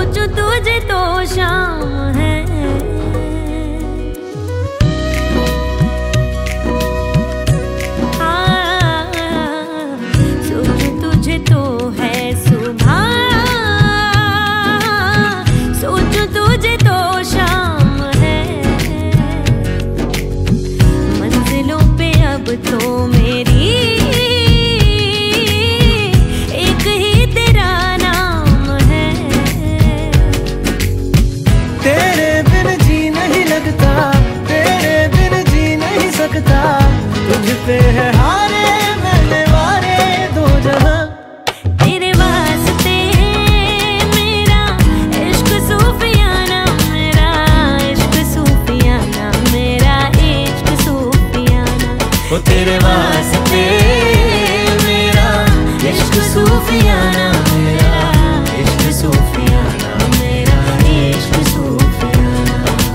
सोचूं तुझे तो शाम है। सोचूं तुझे तो है सुबह, सोचूं तुझे तो शाम है। मंजिलों पे अब तो मेरी एक ही तेरा नाम है। तेरे बिन जी नहीं लगता, तेरे बिन जी नहीं सकता। तुझ पे है हारे मैंने वारे दो जहां। तेरे वास्ते मेरा इश्क सूफियाना, मेरा इश्क सूफियाना, मेरा इश्क सूफियाना। ओ तेरे वास्ते मेरा इश्क सूफियाना, मेरा इश्क सूफियाना, मेरा इश्क सूफियाना।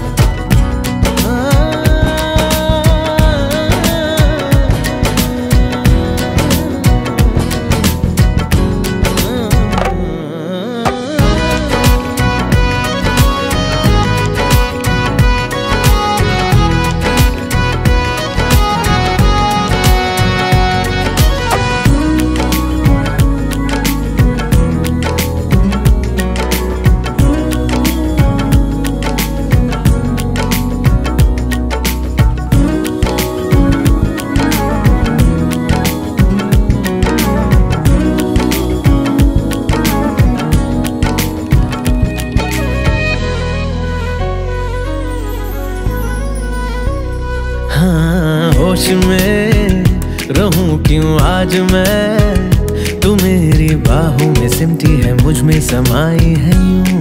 होश में रहूं क्यों आज मैं, तू मेरी बाहों में सिमटी है, मुझ में समाई है यूं।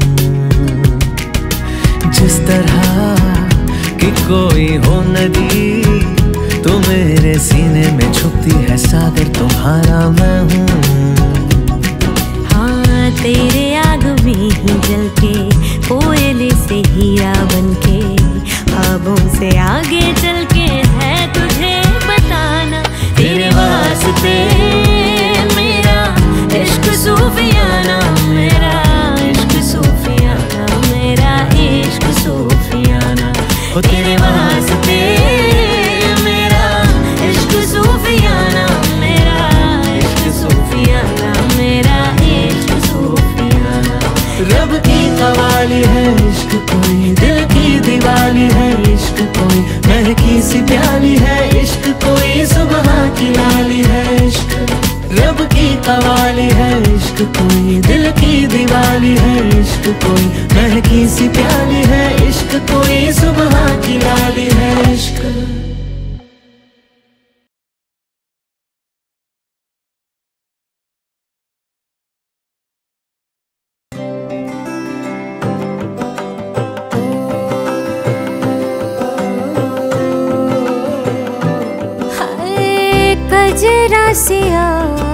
जिस तरह कि कोई हो नदी, तू मेरे सीने में छुपती है, सागर तुम्हारा मैं हूँ। हाँ तेरे आग में ही जल के, कोयले से हीरा बनके, ख्वाबों से आगे चल के है तुझे बताना। तेरे वास्ते मेरा इश्क सूफियाना, मेरा इश्क सूफियाना, मेरा इश्क सूफियाना। ओ तेरे वास्ते मेरा इश्क सूफियाना, मेरा इश्क सूफियाना, मेरा इश्क सूफियाना। रब की कवाली है इश्क कोई, दिल की दिवाली है इश्क कोई, महकी सी प्याली है इश्क कोई, सुबह की लाली है इश्क। रब की कवाली है इश्क कोई, दिल की दिवाली है इश्क कोई, महकी सी प्याली है इश्क कोई, सुबह की लाली है इश्क। कजरा से